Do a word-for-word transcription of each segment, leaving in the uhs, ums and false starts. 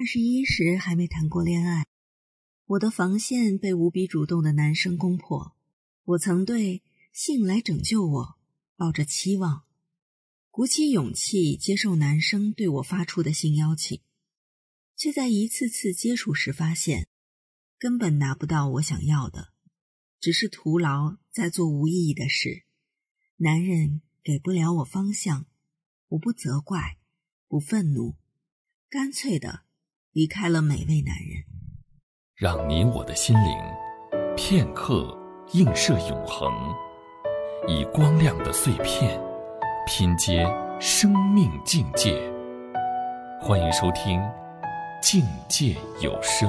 二十一时还没谈过恋爱，我的防线被无比主动的男生攻破。我曾对性来拯救我抱着期望，鼓起勇气接受男生对我发出的性邀请，却在一次次接触时发现，根本拿不到我想要的，只是徒劳在做无意义的事。男人给不了我方向，我不责怪，不愤怒，干脆的离开了每位男人。 让你我的心灵片刻映射永恒，以光亮的碎片拼接生命境界。欢迎收听境界有声。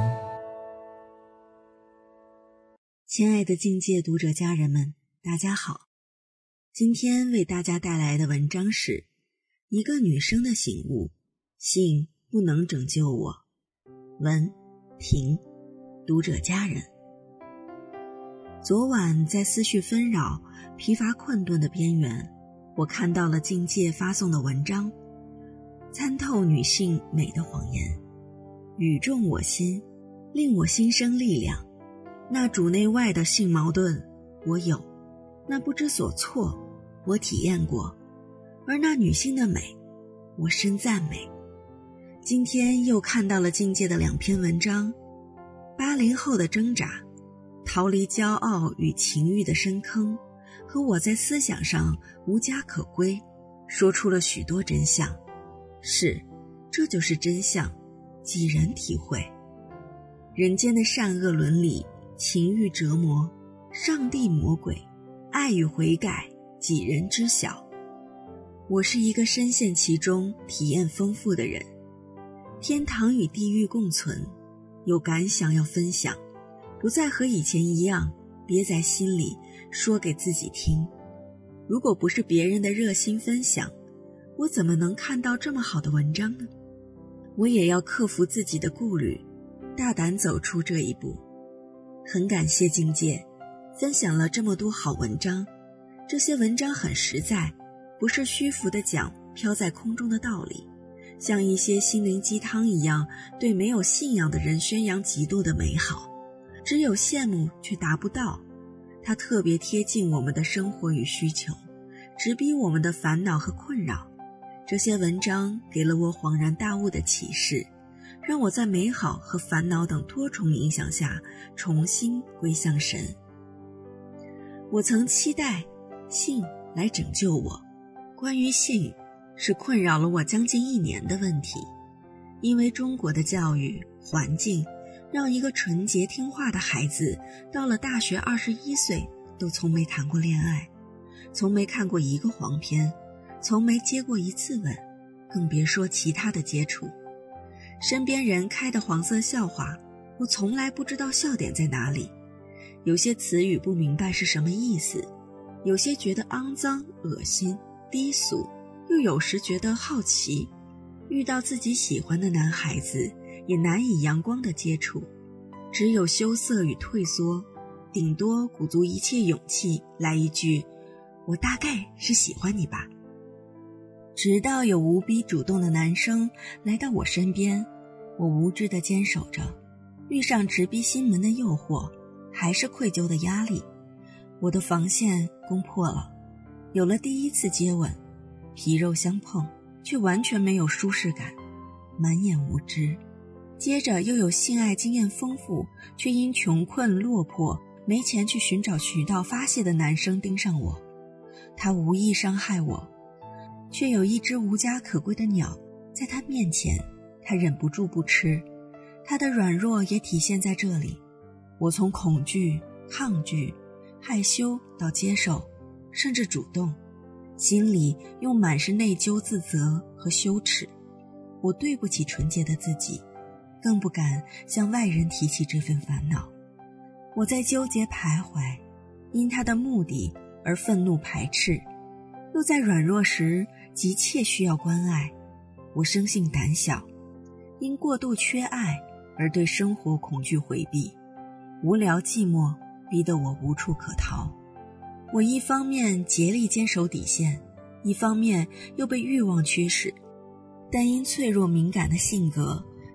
亲爱的境界读者家人们，大家好。今天为大家带来的文章是一个女生的醒悟，性不能拯救我。文婷，读者家人。昨晚在思绪纷扰、疲乏困顿的边缘，我看到了境界发送的文章，参透女性美的谎言，语重我心，令我心生力量。那主内外的性矛盾我有，那不知所措我体验过，而那女性的美我深赞美。今天又看到了境界的两篇文章，八零后的挣扎，逃离骄傲与情欲的深坑，和我在思想上无家可归，说出了许多真相。是，这就是真相，几人体会。人间的善恶伦理，情欲折磨，上帝魔鬼，爱与悔改，几人知晓。我是一个深陷其中体验丰富的人，天堂与地狱共存，有感想要分享，不再和以前一样憋在心里说给自己听。如果不是别人的热心分享，我怎么能看到这么好的文章呢？我也要克服自己的顾虑，大胆走出这一步。很感谢境界分享了这么多好文章，这些文章很实在，不是虚浮的讲飘在空中的道理，像一些心灵鸡汤一样对没有信仰的人宣扬极度的美好，只有羡慕却达不到。它特别贴近我们的生活与需求，直逼我们的烦恼和困扰。这些文章给了我恍然大悟的启示，让我在美好和烦恼等多重影响下重新归向神。我曾期待性来拯救我。关于性，是困扰了我将近一年的问题。因为中国的教育环境，让一个纯洁听话的孩子到了大学二十一岁都从没谈过恋爱，从没看过一个黄片，从没接过一次吻，更别说其他的接触。身边人开的黄色笑话，我从来不知道笑点在哪里。有些词语不明白是什么意思，有些觉得肮脏、恶心、低俗，又有时觉得好奇。遇到自己喜欢的男孩子，也难以阳光的接触，只有羞涩与退缩，顶多鼓足一切勇气来一句，我大概是喜欢你吧。直到有无比主动的男生来到我身边，我无知地坚守着，遇上直逼心门的诱惑，还是愧疚的压力。我的防线攻破了，有了第一次接吻，皮肉相碰，却完全没有舒适感，满眼无知。接着又有性爱经验丰富，却因穷困落魄，没钱去寻找渠道发泄的男生盯上我。他无意伤害我，却有一只无家可归的鸟在他面前，他忍不住不吃。他的软弱也体现在这里。我从恐惧、抗拒、害羞到接受，甚至主动，心里又满是内疚、自责和羞耻。我对不起纯洁的自己，更不敢向外人提起这份烦恼。我在纠结徘徊，因他的目的而愤怒排斥，又在软弱时急切需要关爱。我生性胆小，因过度缺爱而对生活恐惧回避，无聊寂寞逼得我无处可逃。我一方面竭力坚守底线，一方面又被欲望驱使，但因脆弱敏感的性格，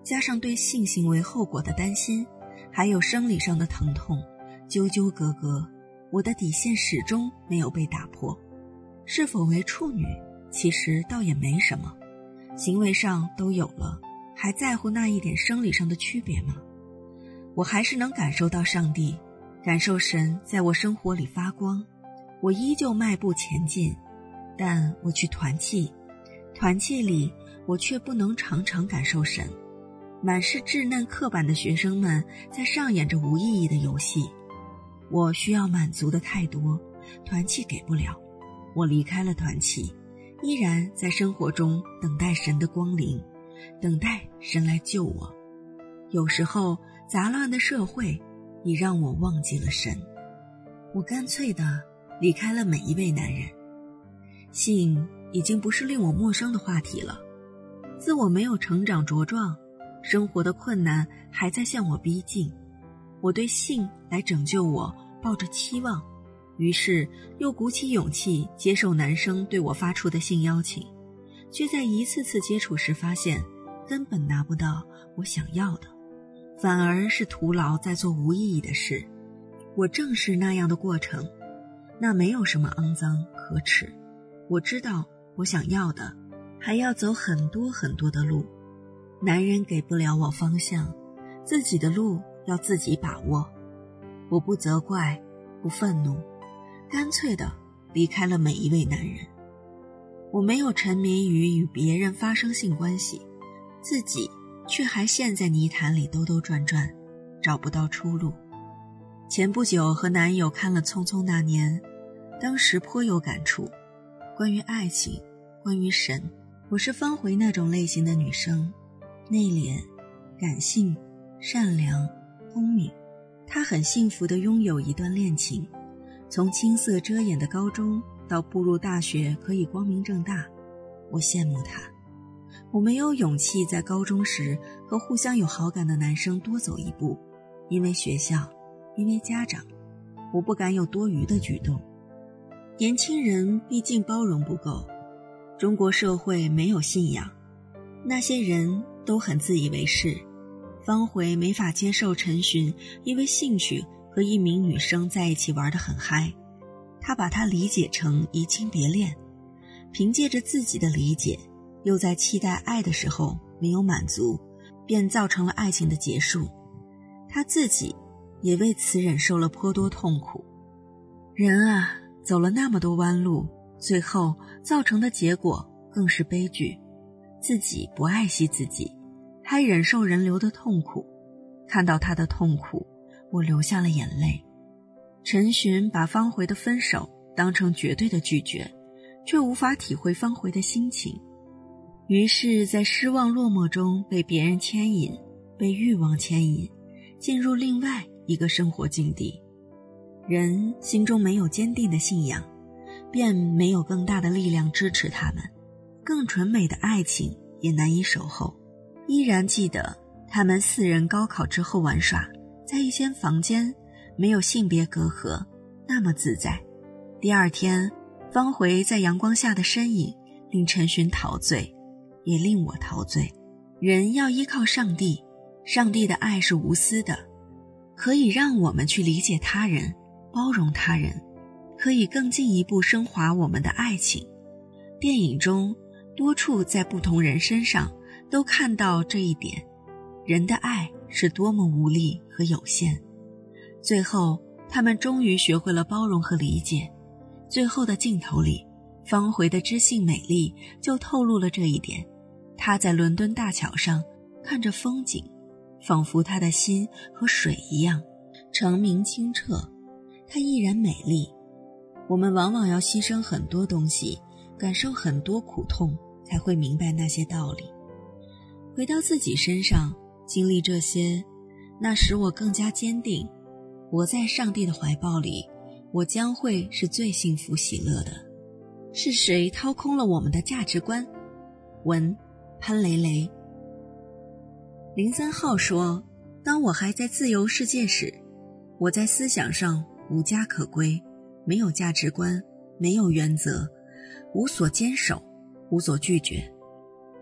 加上对性行为后果的担心，还有生理上的疼痛，纠纠葛葛，我的底线始终没有被打破。是否为处女，其实倒也没什么，行为上都有了，还在乎那一点生理上的区别吗？我还是能感受到上帝，感受神在我生活里发光。我依旧迈步前进，但我去团契，团契里我却不能常常感受神。满是稚嫩刻板的学生们在上演着无意义的游戏，我需要满足的太多，团契给不了。我离开了团契，依然在生活中等待神的光临，等待神来救我。有时候杂乱的社会已让我忘记了神，我干脆地离开了每一位男人。性已经不是令我陌生的话题了，自我没有成长茁壮，生活的困难还在向我逼近，我对性来拯救我抱着期望，于是又鼓起勇气接受男生对我发出的性邀请，却在一次次接触时发现根本拿不到我想要的，反而是徒劳在做无意义的事。我正是那样的过程，那没有什么肮脏可耻。我知道我想要的还要走很多很多的路，男人给不了我方向，自己的路要自己把握。我不责怪，不愤怒，干脆地离开了每一位男人。我没有沉迷于与别人发生性关系，自己却还陷在泥潭里兜兜转转，找不到出路。前不久和男友看了《匆匆那年》，当时颇有感触，关于爱情，关于神。我是方茴那种类型的女生，内敛、感性、善良、聪明。她很幸福地拥有一段恋情，从青涩遮掩的高中到步入大学可以光明正大，我羡慕她。我没有勇气在高中时和互相有好感的男生多走一步，因为学校，因为家长，我不敢有多余的举动。年轻人毕竟包容不够，中国社会没有信仰，那些人都很自以为是。方茴没法接受陈寻因为兴趣和一名女生在一起玩得很嗨，他把它理解成移情别恋，凭借着自己的理解，又在期待爱的时候没有满足，便造成了爱情的结束。他自己也为此忍受了颇多痛苦。人啊，走了那么多弯路，最后造成的结果更是悲剧。自己不爱惜自己，还忍受人流的痛苦。看到他的痛苦，我流下了眼泪。陈寻把方茴的分手当成绝对的拒绝，却无法体会方茴的心情，于是在失望落寞中被别人牵引，被欲望牵引，进入另外一个生活境地。人心中没有坚定的信仰，便没有更大的力量支持他们，更纯美的爱情也难以守候。依然记得他们四人高考之后玩耍，在一间房间，没有性别隔阂，那么自在。第二天，方茴在阳光下的身影令陈寻陶醉，也令我陶醉。人要依靠上帝，上帝的爱是无私的，可以让我们去理解他人，包容他人，可以更进一步升华我们的爱情。电影中多处在不同人身上都看到这一点，人的爱是多么无力和有限。最后他们终于学会了包容和理解。最后的镜头里，方茴的知性美丽就透露了这一点。她在伦敦大桥上看着风景，仿佛她的心和水一样澄明清澈，她依然美丽。我们往往要牺牲很多东西，感受很多苦痛，才会明白那些道理。回到自己身上，经历这些，那使我更加坚定，活在上帝的怀抱里，我将会是最幸福喜乐的。是谁掏空了我们的价值观？文潘雷雷。零三号说，当我还在自由世界时，我在思想上无家可归，没有价值观，没有原则，无所坚守，无所拒绝。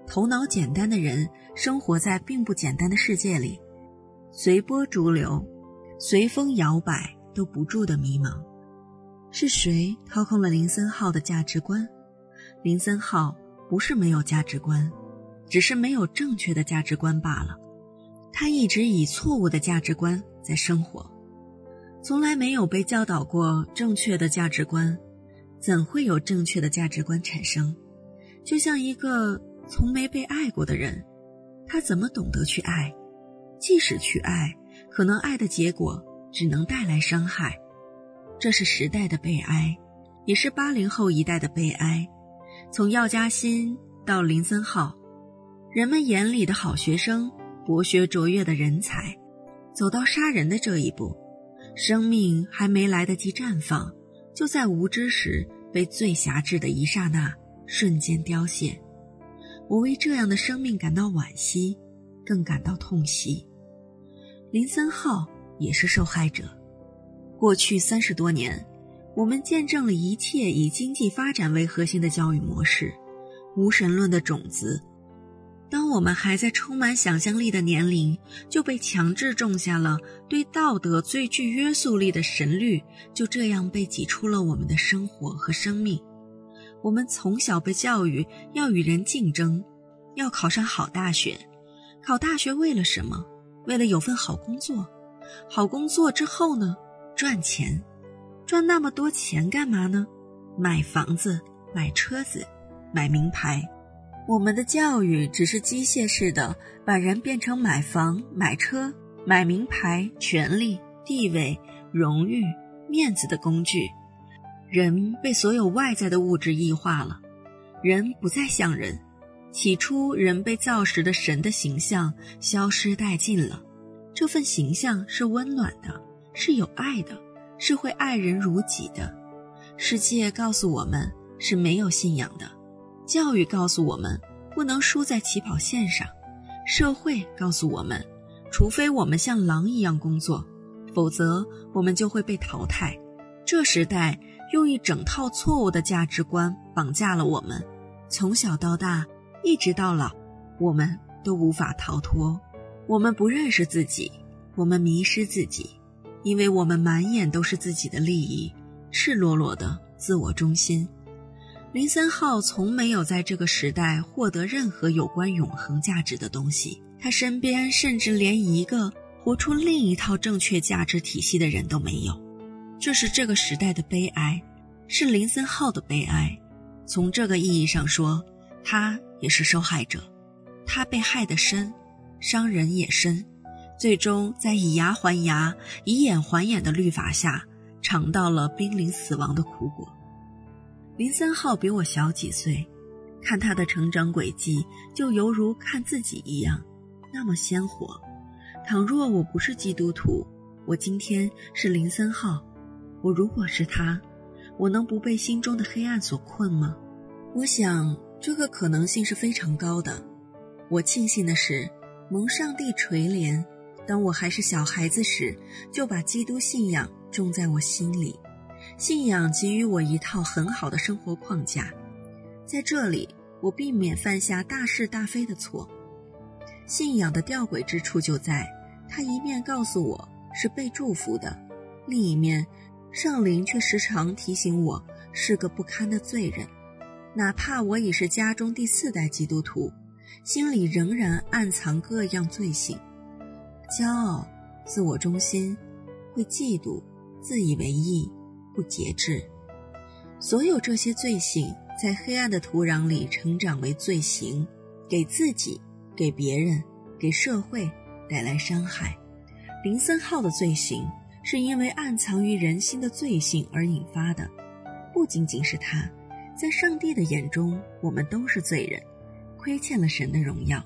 头脑简单的人生活在并不简单的世界里，随波逐流，随风摇摆，都不住的迷茫。是谁掏空了林森浩的价值观？林森浩不是没有价值观，只是没有正确的价值观罢了。他一直以错误的价值观在生活，从来没有被教导过正确的价值观，怎会有正确的价值观产生？就像一个从没被爱过的人，他怎么懂得去爱？即使去爱，可能爱的结果只能带来伤害。这是时代的悲哀，也是八零后一代的悲哀。从药家鑫到林森浩，人们眼里的好学生，博学卓越的人才，走到杀人的这一步，生命还没来得及绽放，就在无知时被最狭制的一刹那瞬间凋谢。我为这样的生命感到惋惜，更感到痛惜。林森浩也是受害者。过去三十多年，我们见证了一切以经济发展为核心的教育模式，无神论的种子，当我们还在充满想象力的年龄，就被强制种下了对道德最具约束力的神律，就这样被挤出了我们的生活和生命。我们从小被教育要与人竞争，要考上好大学。考大学为了什么？为了有份好工作。好工作之后呢？赚钱。赚那么多钱干嘛呢？买房子，买车子，买名牌。我们的教育只是机械式的把人变成买房、买车、买名牌、权力、地位、荣誉、面子的工具。人被所有外在的物质异化了，人不再像人。起初人被造时的神的形象消失殆尽了，这份形象是温暖的，是有爱的，是会爱人如己的。世界告诉我们是没有信仰的，教育告诉我们不能输在起跑线上，社会告诉我们除非我们像狼一样工作，否则我们就会被淘汰。这时代用一整套错误的价值观绑架了我们，从小到大一直到老，我们都无法逃脱。我们不认识自己，我们迷失自己，因为我们满眼都是自己的利益，赤裸裸的自我中心。林森浩从没有在这个时代获得任何有关永恒价值的东西，他身边甚至连一个活出另一套正确价值体系的人都没有。这是这个时代的悲哀，是林森浩的悲哀。从这个意义上说，他也是受害者。他被害得深，伤人也深，最终在以牙还牙、以眼还眼的律法下，尝到了濒临死亡的苦果。林森浩比我小几岁，看他的成长轨迹，就犹如看自己一样，那么鲜活。倘若我不是基督徒，我今天是林森浩，我如果是他，我能不被心中的黑暗所困吗？我想这个可能性是非常高的。我庆幸的是，蒙上帝垂怜，当我还是小孩子时，就把基督信仰种在我心里。信仰给予我一套很好的生活框架，在这里我避免犯下大是大非的错。信仰的吊诡之处就在，它一面告诉我是被祝福的，另一面圣灵却时常提醒我是个不堪的罪人。哪怕我已是家中第四代基督徒，心里仍然暗藏各样罪行，骄傲、自我中心、会嫉妒、自以为意、不节制。所有这些罪行在黑暗的土壤里成长为罪行，给自己、给别人、给社会带来伤害。林森浩的罪行是因为暗藏于人心的罪性而引发的，不仅仅是他，在上帝的眼中，我们都是罪人，亏欠了神的荣耀。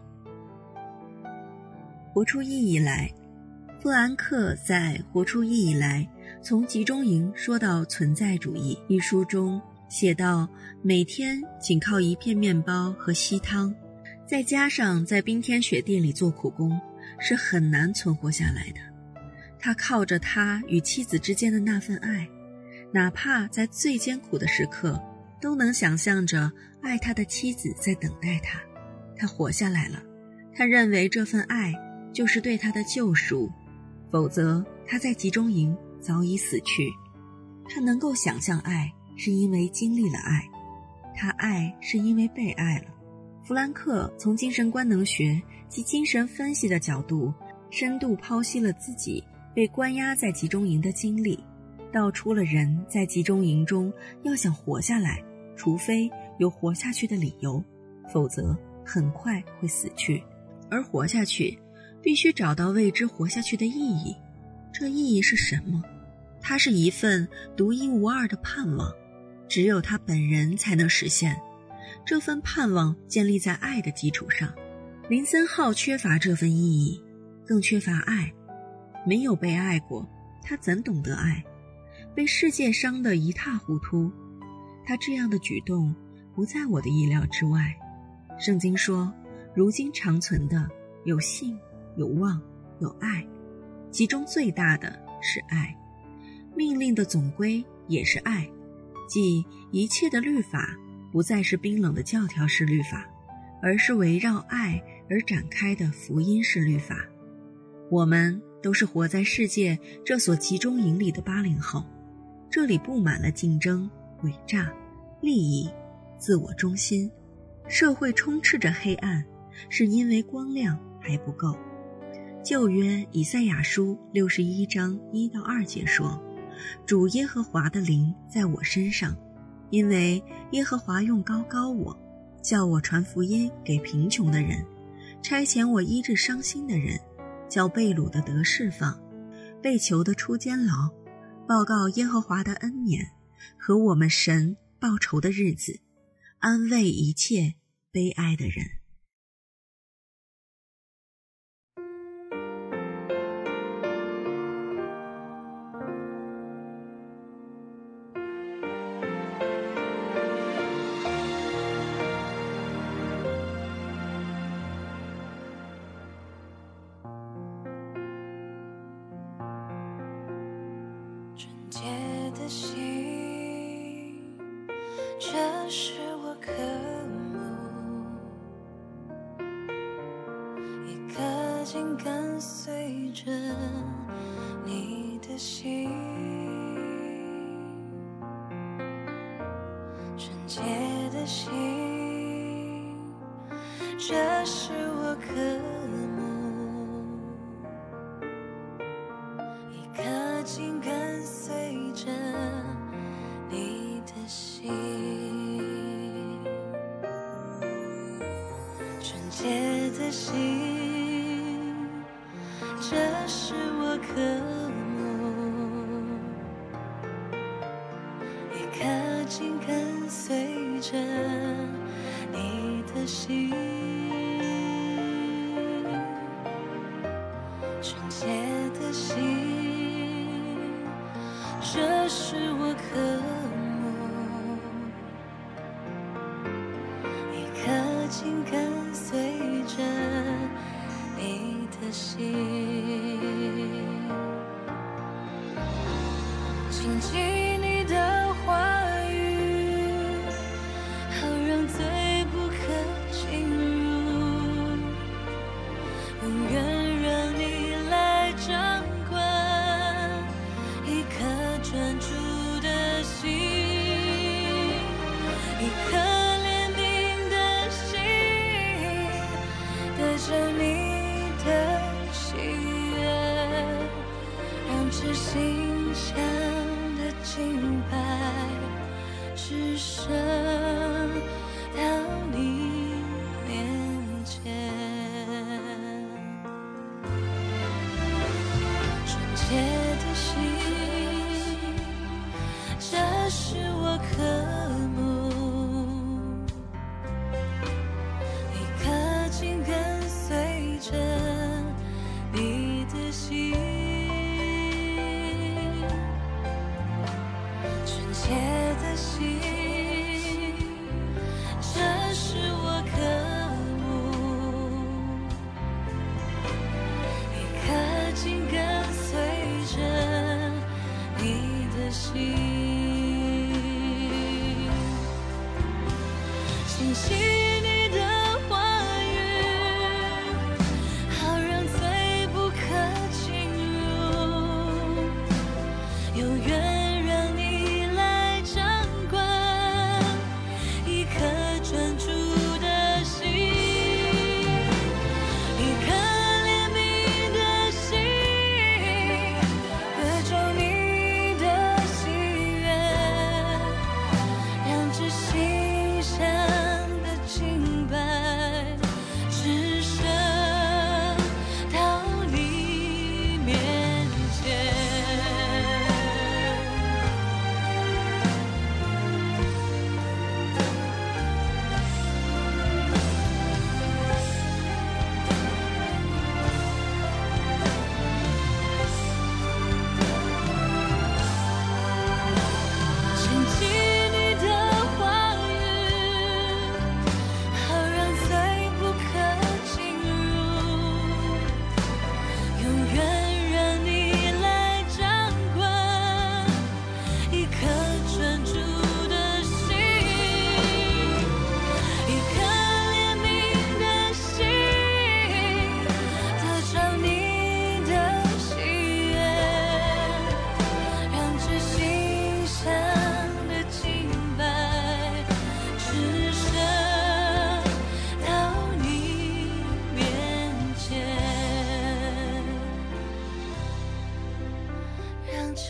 活出意义来，弗兰克在《活出意义来：从集中营说到存在主义》一书中写道，每天仅靠一片面包和稀汤，再加上在冰天雪地里做苦工，是很难存活下来的。他靠着他与妻子之间的那份爱，哪怕在最艰苦的时刻，都能想象着爱他的妻子在等待他。 他活下来了，他认为这份爱就是对他的救赎，否则他在集中营早已死去。他能够想象爱，是因为经历了爱，他爱是因为被爱了。弗兰克从精神官能学及精神分析的角度，深度剖析了自己被关押在集中营的经历，道出了人在集中营中要想活下来，除非有活下去的理由，否则很快会死去。而活下去，必须找到为之活下去的意义。这意义是什么？它是一份独一无二的盼望，只有他本人才能实现。这份盼望建立在爱的基础上。林森浩缺乏这份意义，更缺乏爱。没有被爱过，他怎懂得爱？被世界伤得一塌糊涂，他这样的举动不在我的意料之外。圣经说，如今长存的有信、有望、有爱，其中最大的是爱。命令的总归也是爱，即一切的律法不再是冰冷的教条式律法，而是围绕爱而展开的福音式律法。我们都是活在世界这所集中营里的八零后，这里布满了竞争、诡诈、利益、自我中心，社会充斥着黑暗，是因为光亮还不够。旧约以赛亚书六十一章一到二节说，主耶和华的灵在我身上，因为耶和华用膏膏我，叫我传福音给贫穷的人，差遣我医治伤心的人，叫被掳的得释放，被囚的出监牢，报告耶和华的恩年和我们神报仇的日子，安慰一切悲哀的人。 纯洁的心，这是我渴慕，一颗心跟随着你的心。纯洁的心，这是我渴慕，一颗心跟随着你的心。纯洁的心，这是我渴慕，一颗心跟随着你的心。纯洁的心，这是我渴慕，一颗心跟随着你的心。谨记你的话语，好让罪不可进入，永远让你来掌管一颗专注的心，一颗怜悯的心，带着你的喜悦，让这心香的敬拜只剩到你面前。纯洁的心，这是我渴慕，一颗心跟随着你的心。纯洁的心，这是我渴慕，一颗心跟随着你的心。信息你的话语，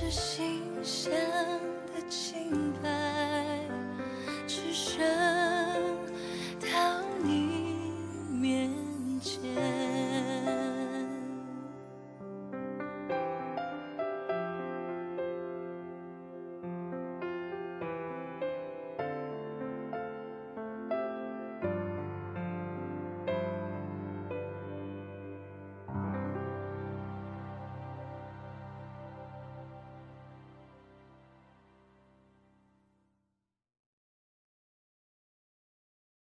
是心香。